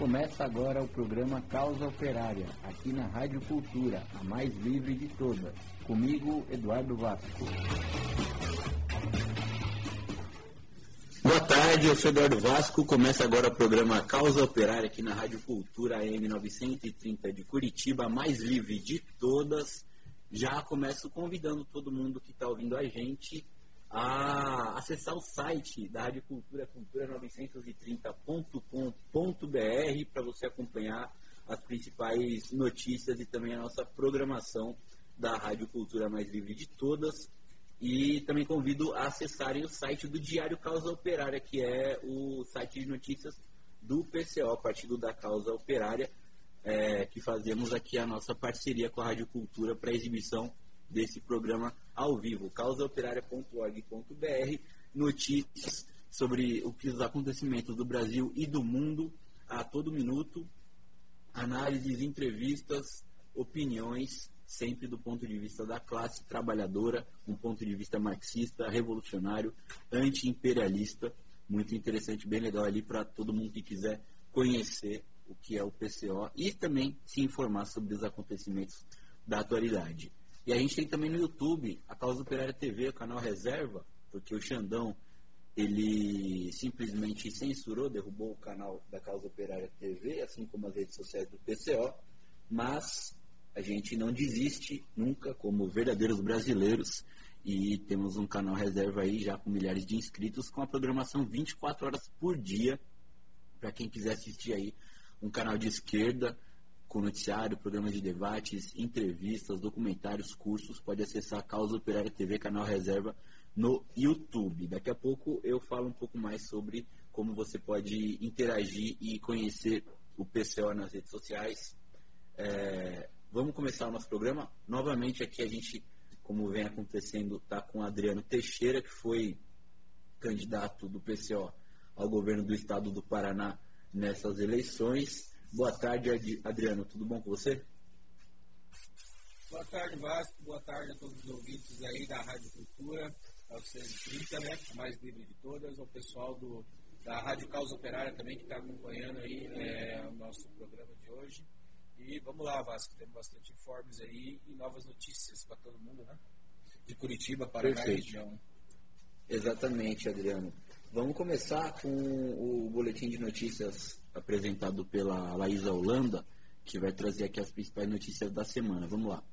Começa agora o programa Causa Operária, aqui na Rádio Cultura, a mais livre de todas. Comigo, Eduardo Vasco. Boa tarde, eu sou Eduardo Vasco. Começa agora o programa Causa Operária aqui na Rádio Cultura AM 930 de Curitiba, a mais livre de todas. Já começo convidando todo mundo que está ouvindo a gente a acessar o site da Rádio Cultura, cultura930.com.br, para você acompanhar as principais notícias e também a nossa programação da Rádio Cultura mais livre de todas. E também convido a acessarem o site do Diário Causa Operária, que é o site de notícias do PCO, Partido da Causa Operária, que fazemos aqui a nossa parceria com a Rádio Cultura para a exibição desse programa ao vivo, causaoperaria.org.br, notícias sobre os acontecimentos do Brasil e do mundo a todo minuto, análises, entrevistas, opiniões, sempre do ponto de vista da classe trabalhadora, um ponto de vista marxista, revolucionário, anti-imperialista, muito interessante, bem legal ali para todo mundo que quiser conhecer o que é o PCO e também se informar sobre os acontecimentos da atualidade. E a gente tem também no YouTube a Causa Operária TV, o canal Reserva, porque o Xandão, ele simplesmente censurou, derrubou o canal da Causa Operária TV, assim como as redes sociais do PCO, mas a gente não desiste nunca, como verdadeiros brasileiros, e temos um canal Reserva aí já com milhares de inscritos, com a programação 24 horas por dia, para quem quiser assistir aí um canal de esquerda, com noticiário, programas de debates, entrevistas, documentários, cursos, pode acessar a Causa Operária TV, canal Reserva, no YouTube. Daqui a pouco eu falo um pouco mais sobre como você pode interagir e conhecer o PCO nas redes sociais. Vamos começar o nosso programa. Novamente aqui a gente, como vem acontecendo, está com o Adriano Teixeira, que foi candidato do PCO ao governo do estado do Paraná nessas eleições. Boa tarde, Adriano. Tudo bom com você? Boa tarde, Vasco. Boa tarde a todos os ouvintes aí da Rádio Cultura, ao 630, né? A mais livre de todas. Ao pessoal da Rádio Causa Operária também, que está acompanhando aí o nosso programa de hoje. E vamos lá, Vasco. Temos bastante informes aí e novas notícias para todo mundo, né? De Curitiba, Paraná e região. Exatamente, Adriano. Vamos começar com o boletim de notícias apresentado pela Laísa Holanda, que vai trazer aqui as principais notícias da semana. Vamos lá.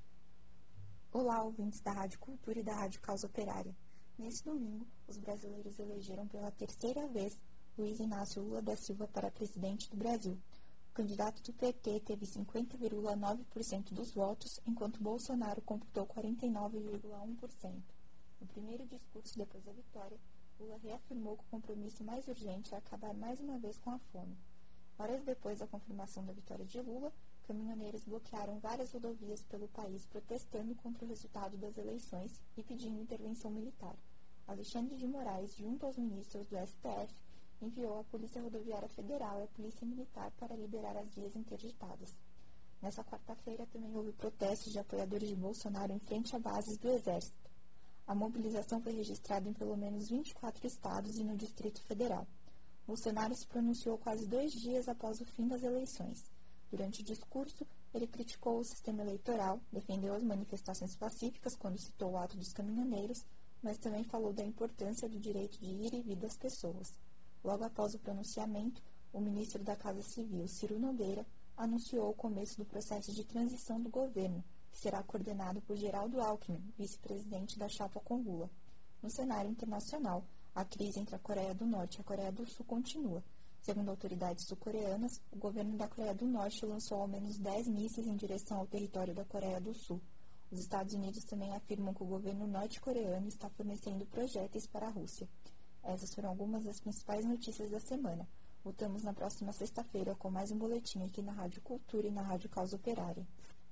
Olá, ouvintes da Rádio Cultura e da Rádio Causa Operária. Neste domingo, os brasileiros elegeram pela terceira vez Luiz Inácio Lula da Silva para presidente do Brasil. O candidato do PT teve 50,9% dos votos, enquanto Bolsonaro computou 49,1%. No primeiro discurso depois da vitória, Lula reafirmou que o compromisso mais urgente é acabar mais uma vez com a fome. Horas depois da confirmação da vitória de Lula, caminhoneiros bloquearam várias rodovias pelo país protestando contra o resultado das eleições e pedindo intervenção militar. Alexandre de Moraes, junto aos ministros do STF, enviou a Polícia Rodoviária Federal e a Polícia Militar para liberar as vias interditadas. Nessa quarta-feira também houve protestos de apoiadores de Bolsonaro em frente a bases do Exército. A mobilização foi registrada em pelo menos 24 estados e no Distrito Federal. Bolsonaro se pronunciou quase 2 dias após o fim das eleições. Durante o discurso, ele criticou o sistema eleitoral, defendeu as manifestações pacíficas quando citou o ato dos caminhoneiros, mas também falou da importância do direito de ir e vir das pessoas. Logo após o pronunciamento, o ministro da Casa Civil, Ciro Nogueira, anunciou o começo do processo de transição do governo, que será coordenado por Geraldo Alckmin, vice-presidente da chapa com Lula. No cenário internacional, a crise entre a Coreia do Norte e a Coreia do Sul continua. Segundo autoridades sul-coreanas, o governo da Coreia do Norte lançou ao menos 10 mísseis em direção ao território da Coreia do Sul. Os Estados Unidos também afirmam que o governo norte-coreano está fornecendo projéteis para a Rússia. Essas foram algumas das principais notícias da semana. Voltamos na próxima sexta-feira com mais um boletim aqui na Rádio Cultura e na Rádio Causa Operária.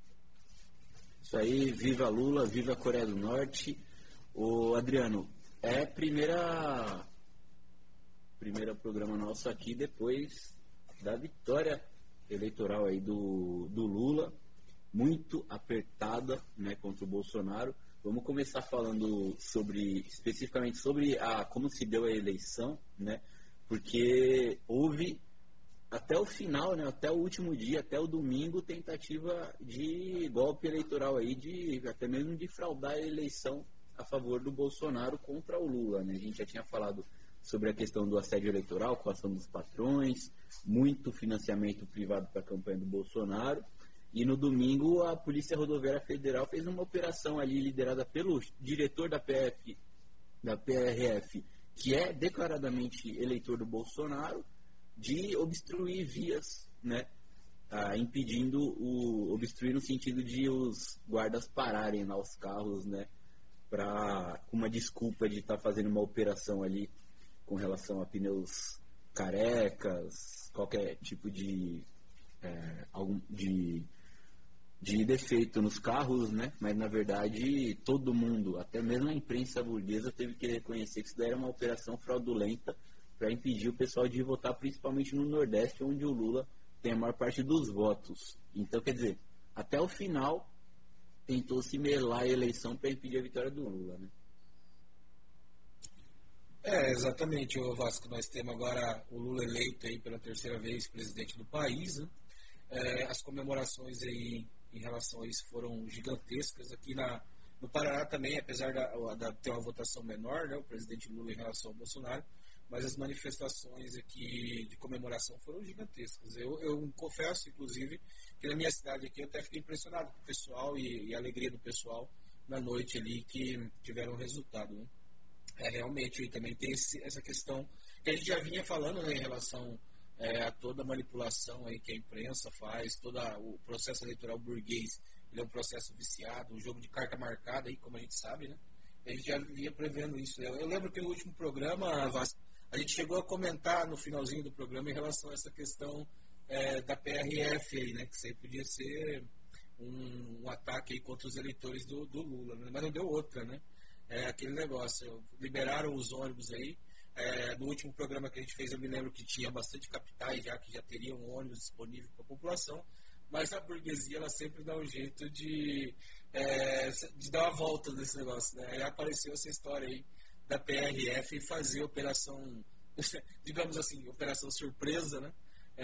Isso aí, viva Lula, viva a Coreia do Norte. Ô Adriano, primeiro programa nosso aqui depois da vitória eleitoral aí do Lula, muito apertada, né, contra o Bolsonaro. Vamos começar falando especificamente sobre como se deu a eleição, né? Porque houve até o final, né, até o último dia, até o domingo, tentativa de golpe eleitoral aí, até mesmo de fraudar a eleição a favor do Bolsonaro contra o Lula, né? A gente já tinha falado sobre a questão do assédio eleitoral, coação dos patrões, muito financiamento privado para a campanha do Bolsonaro. E no domingo a Polícia Rodoviária Federal fez uma operação ali liderada pelo diretor da PRF, que é declaradamente eleitor do Bolsonaro, de obstruir vias, né? Obstruir no sentido de os guardas pararem lá os carros, né? Com uma desculpa de estar fazendo uma operação ali com relação a pneus carecas, qualquer tipo de defeito nos carros, né? Mas na verdade todo mundo, até mesmo a imprensa burguesa, teve que reconhecer que isso daí era uma operação fraudulenta para impedir o pessoal de votar, principalmente no Nordeste, onde o Lula tem a maior parte dos votos. Então, quer dizer, até o final tentou-se melar a eleição para impedir a vitória do Lula, né? Exatamente, o Vasco. Nós temos agora o Lula eleito aí pela terceira vez presidente do país, né? As comemorações aí em relação a isso foram gigantescas. Aqui no Paraná também, apesar de ter uma votação menor, né, o presidente Lula em relação ao Bolsonaro, mas as manifestações aqui de comemoração foram gigantescas. Eu confesso, inclusive, que na minha cidade aqui eu até fiquei impressionado com o pessoal e a alegria do pessoal na noite ali que tiveram resultado, né? Realmente também tem essa questão que a gente já vinha falando, né, em relação a toda a manipulação aí que a imprensa faz, todo o processo eleitoral burguês. Ele é um processo viciado, um jogo de carta marcada, aí, como a gente sabe, né? A gente já vinha prevendo isso. Eu lembro que no último programa, Vasco, a gente chegou a comentar no finalzinho do programa em relação a essa questão da PRF aí, né? Que sempre podia ser um ataque aí contra os eleitores do Lula, né? Mas não deu outra, né? Aquele negócio, liberaram os ônibus aí. No último programa que a gente fez, eu me lembro que tinha bastante capitais já que já teriam um ônibus disponível para a população, mas a burguesia ela sempre dá um jeito de dar uma volta nesse negócio, né? Aí apareceu essa história aí da PRF fazer operação, digamos assim, operação surpresa, né?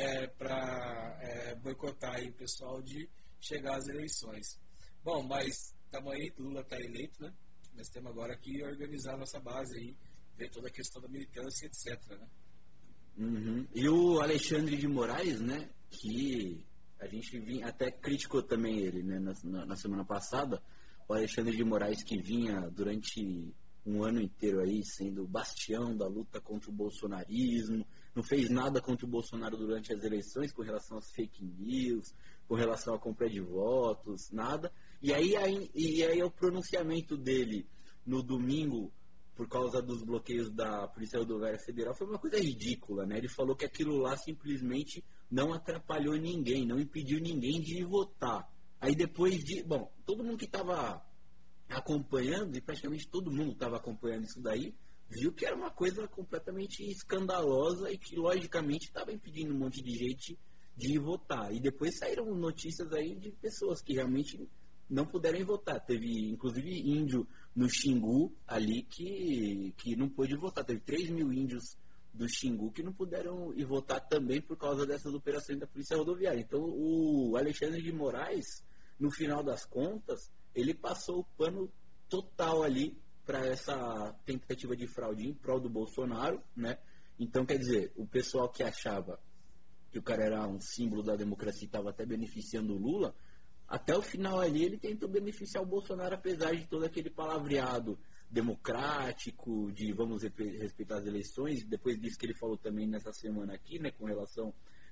Para boicotar aí o pessoal de chegar às eleições. Bom, mas tamanho Lula está eleito, né? Nós temos agora que organizar a nossa base aí, ver toda a questão da militância, etc, né? Uhum. E o Alexandre de Moraes, né, que a gente até criticou também ele, né, na semana passada, o Alexandre de Moraes, que vinha durante um ano inteiro aí sendo o bastião da luta contra o bolsonarismo, não fez nada contra o Bolsonaro durante as eleições com relação às fake news, com relação à compra de votos, nada. E aí o pronunciamento dele no domingo, por causa dos bloqueios da Polícia Rodoviária Federal, foi uma coisa ridícula, né? Ele falou que aquilo lá simplesmente não atrapalhou ninguém, não impediu ninguém de votar. Aí depois bom, todo mundo que estava acompanhando, e praticamente todo mundo estava acompanhando isso daí, viu que era uma coisa completamente escandalosa e que logicamente estava impedindo um monte de gente de votar. E depois saíram notícias aí de pessoas que realmente não puderam votar. Teve, inclusive, índio no Xingu ali que não pôde votar. Teve 3 mil índios do Xingu que não puderam ir votar também por causa dessas operações da Polícia Rodoviária. Então, o Alexandre de Moraes, no final das contas, ele passou o pano total ali para essa tentativa de fraude em prol do Bolsonaro, né? Então, quer dizer, o pessoal que achava que o cara era um símbolo da democracia e estava até beneficiando o Lula, até o final ali ele tentou beneficiar o Bolsonaro, apesar de todo aquele palavreado democrático, de vamos respeitar as eleições, depois disso que ele falou também nessa semana aqui, né, com relação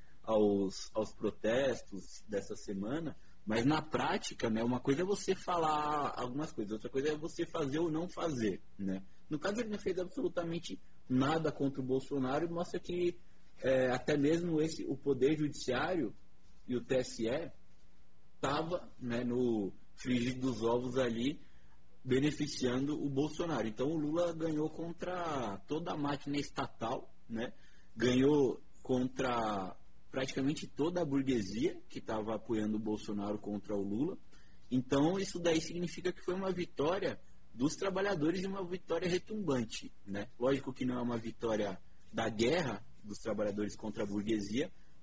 aos protestos dessa semana. Mas na prática, né, uma coisa é você falar algumas coisas, outra coisa é você fazer ou não fazer, né? No caso, ele não fez absolutamente nada contra o Bolsonaro e mostra que até mesmo o Poder Judiciário e o TSE estava, né, no frigir dos ovos ali, beneficiando o Bolsonaro. Então o Lula ganhou contra toda a máquina estatal, né? Ganhou contra praticamente toda a burguesia que estava apoiando o Bolsonaro contra o Lula. Então isso daí significa que foi uma vitória dos trabalhadores e uma vitória retumbante, né? Lógico que não é uma vitória da guerra dos trabalhadores contra a burguesia,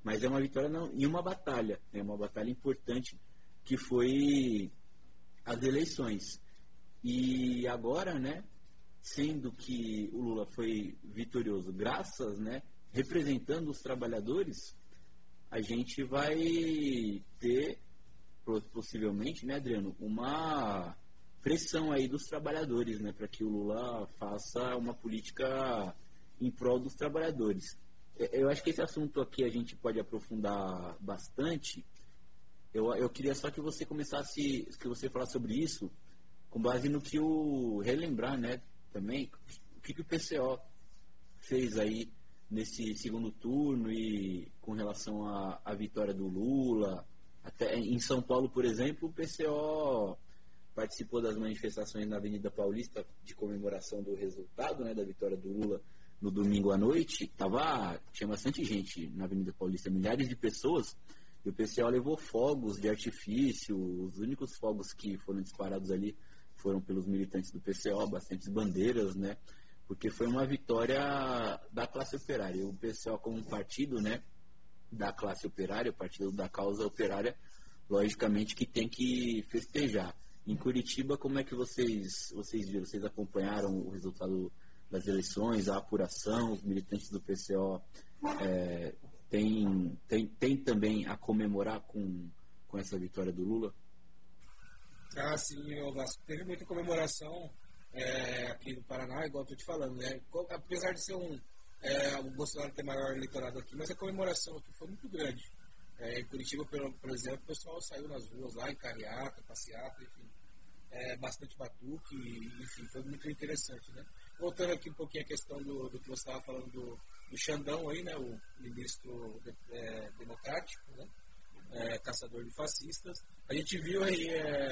mas é uma vitória em uma batalha, é uma batalha importante que foi as eleições. E agora, né, sendo que o Lula foi vitorioso graças, né, representando os trabalhadores, a gente vai ter, possivelmente, né, Adriano, uma pressão aí dos trabalhadores, né, para que o Lula faça uma política em prol dos trabalhadores. Eu acho que esse assunto aqui a gente pode aprofundar bastante. Eu queria só que você começasse, que você falasse sobre isso, com base no que relembrar, né, também, o que o PCO fez aí nesse segundo turno e com relação à vitória do Lula. Até em São Paulo, por exemplo, o PCO participou das manifestações na Avenida Paulista de comemoração do resultado, né, da vitória do Lula no domingo à noite. Tinha bastante gente na Avenida Paulista, milhares de pessoas, e o PCO levou fogos de artifício. Os únicos fogos que foram disparados ali foram pelos militantes do PCO, bastantes bandeiras, né, porque foi uma vitória da classe operária. O PCO, como um partido, né, da classe operária, o partido da causa operária, logicamente que tem que festejar. Em Curitiba, como é que vocês viram? Vocês acompanharam o resultado das eleições, a apuração? Os militantes do PCO tem também a comemorar com essa vitória do Lula? Sim, Vasco. Teve muita comemoração aqui no Paraná, igual eu estou te falando, né? Apesar de ser o Bolsonaro ter maior eleitorado aqui, mas a comemoração aqui foi muito grande. Em Curitiba, por exemplo, o pessoal saiu nas ruas lá, em carreata, passeata, enfim, bastante batuque, enfim, foi muito interessante, né? Voltando aqui um pouquinho à questão do que você estava falando do Xandão aí, né? O ministro democrático, né? Caçador de fascistas. A gente viu aí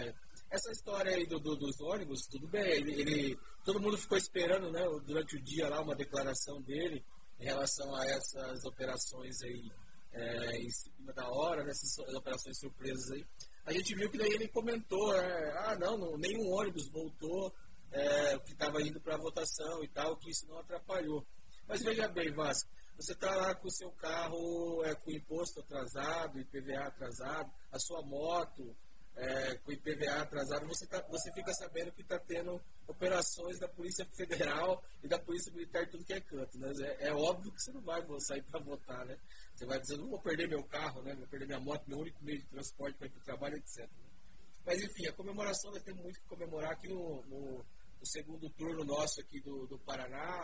essa história aí dos ônibus, tudo bem, todo mundo ficou esperando, né, durante o dia lá uma declaração dele em relação a essas operações aí em cima da hora, nessas operações surpresas aí. A gente viu que daí ele comentou, não, nenhum ônibus voltou, que estava indo para a votação e tal, que isso não atrapalhou. Mas veja bem, Vasco, você está lá com o seu carro com imposto atrasado, IPVA atrasado, a sua moto com IPVA atrasado, você fica sabendo que está tendo operações da Polícia Federal e da Polícia Militar tudo que é canto, né? É óbvio que você não vai sair para votar, né? Você vai dizer, não vou perder meu carro, né? Vou perder minha moto, meu único meio de transporte para ir para o trabalho, etc. Mas enfim, a comemoração, nós temos muito que comemorar aqui no segundo turno nosso aqui do Paraná,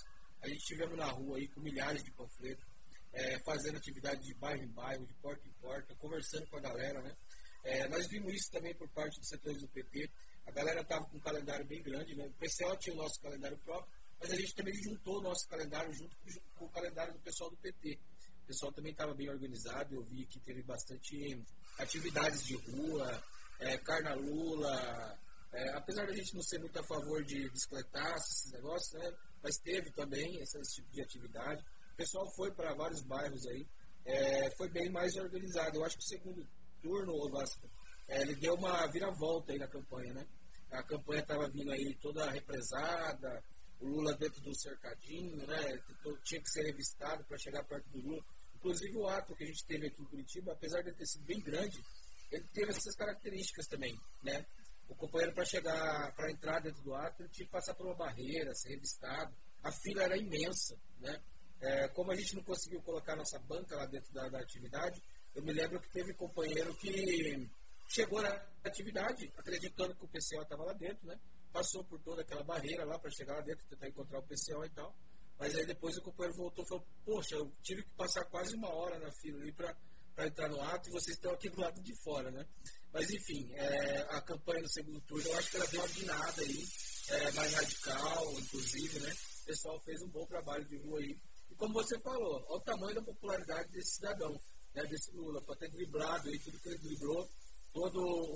a gente estivemos na rua aí com milhares de panfletos, fazendo atividade de bairro em bairro, de porta em porta, conversando com a galera, né? Nós vimos isso também por parte dos setores do PT. A galera estava com um calendário bem grande, né? O PCO tinha o nosso calendário próprio, mas a gente também juntou o nosso calendário junto com o calendário do pessoal do PT. O pessoal também estava bem organizado, eu vi que teve bastante atividades de rua, Carna Lula, apesar da gente não ser muito a favor de bicicletaço, esses negócios, né? Mas teve também esse tipo de atividade. O pessoal foi para vários bairros aí, foi bem mais organizado. Eu acho que o segundo turno, o Vasco, ele deu uma viravolta aí na campanha, né? A campanha estava vindo aí toda represada, o Lula dentro do cercadinho, né? Tinha que ser revistado para chegar perto do Lula. Inclusive o ato que a gente teve aqui em Curitiba, apesar de ter sido bem grande, ele teve essas características também, né? O companheiro, para entrar dentro do ato, ele tinha que passar por uma barreira, ser revistado. A fila era imensa, né? Como a gente não conseguiu colocar nossa banca lá dentro da atividade, eu me lembro que teve companheiro que chegou na atividade acreditando que o PCO estava lá dentro, né? Passou por toda aquela barreira lá para chegar lá dentro, tentar encontrar o PCO e tal. Mas aí depois o companheiro voltou e falou, poxa, eu tive que passar quase uma hora na fila ali para entrar no ato e vocês estão aqui do lado de fora, né? Mas enfim, a campanha no segundo turno, eu acho que ela deu uma guinada aí, mais radical, inclusive, né? O pessoal fez um bom trabalho de rua aí. E como você falou, olha o tamanho da popularidade desse cidadão, né, desse Lula, para ter driblado aí tudo que ele driblou, todo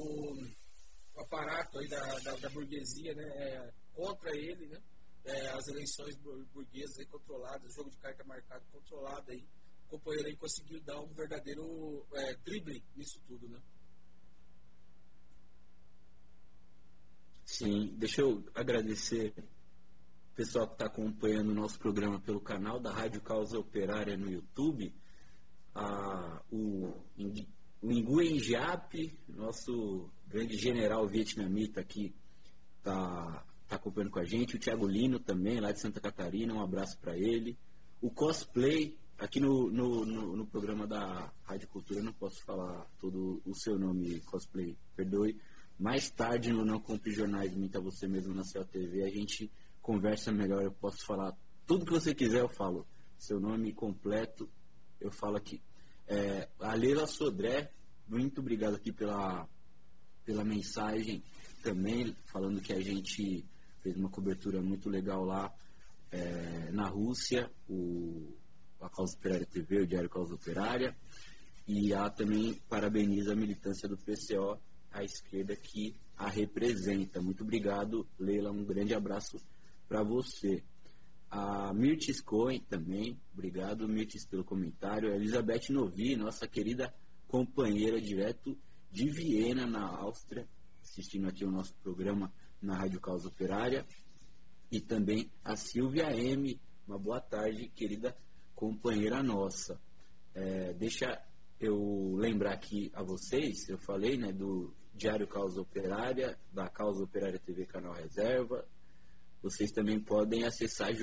o aparato aí da burguesia, né, contra ele, né, as eleições burguesas aí controladas, jogo de carta marcado controlado aí, o companheiro aí conseguiu dar um verdadeiro drible nisso tudo, né. Sim, deixa eu agradecer o pessoal que está acompanhando o nosso programa pelo canal da Rádio Causa Operária no YouTube. o Nguyen Giap, nosso grande general vietnamita aqui, tá acompanhando com a gente. O Thiago Lino também, lá de Santa Catarina, um abraço para ele. O Cosplay, aqui no programa da Rádio Cultura, eu não posso falar todo o seu nome, Cosplay, perdoe. Mais tarde, no Não Compre Jornais, Minta Você Mesmo na Céu TV, a gente conversa melhor, eu posso falar tudo que você quiser, eu falo. Seu nome completo, eu falo aqui. A Leila Sodré, muito obrigado aqui pela mensagem também, falando que a gente fez uma cobertura muito legal lá na Rússia, a Causa Operária TV, o Diário Causa Operária, e ela também parabeniza a militância do PCO, a esquerda que a representa. Muito obrigado, Leila, um grande abraço para você. A Mirtes Cohen também, obrigado, Mirtes, pelo comentário. A Elizabeth Novi, nossa querida companheira direto de Viena, na Áustria, assistindo aqui o nosso programa na Rádio Causa Operária. E também a Silvia M, uma boa tarde, querida companheira nossa. Deixa eu lembrar aqui a vocês, eu falei, né, do Diário Causa Operária, da Causa Operária TV Canal Reserva. Vocês também podem acessar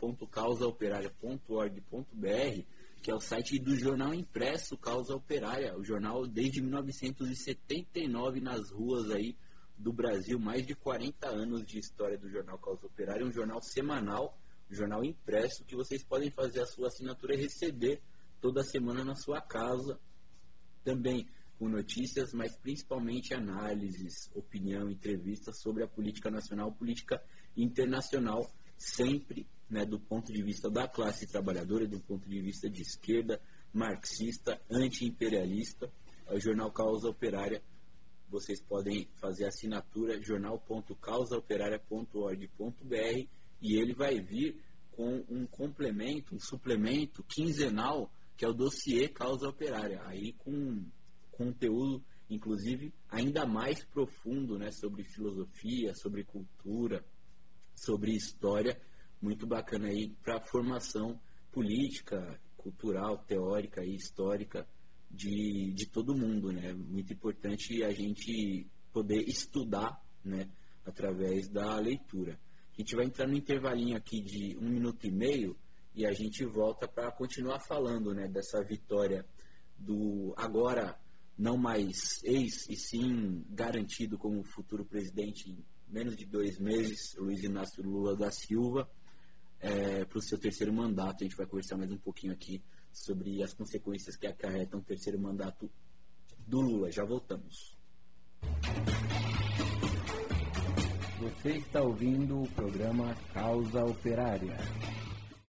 jornal.causaoperaria.org.br, que é o site do jornal impresso Causa Operária, o jornal desde 1979 nas ruas aí do Brasil, mais de 40 anos de história do jornal Causa Operária, um jornal semanal, um jornal impresso, que vocês podem fazer a sua assinatura e receber toda semana na sua casa, também com notícias, mas principalmente análises, opinião, entrevistas sobre a política nacional, política internacional, sempre, né, do ponto de vista da classe trabalhadora, do ponto de vista de esquerda, marxista, anti-imperialista. O jornal Causa Operária, vocês podem fazer assinatura, jornal.causaoperaria.org.br, e ele vai vir com um complemento, um suplemento quinzenal, que é o dossiê Causa Operária, aí com conteúdo, inclusive, ainda mais profundo, né, sobre filosofia, sobre cultura, sobre história, muito bacana aí para a formação política, cultural, teórica e histórica de todo mundo, né? Muito importante a gente poder estudar, né, através da leitura. A gente vai entrar no intervalinho aqui de 1 minuto e meio e a gente volta para continuar falando, né, dessa vitória do agora não mais ex, e sim garantido como futuro presidente em menos de 2 meses, Luiz Inácio Lula da Silva, para o seu terceiro mandato. A gente vai conversar mais um pouquinho aqui sobre as consequências que acarretam o terceiro mandato do Lula. Já voltamos. Você está ouvindo o programa Causa Operária.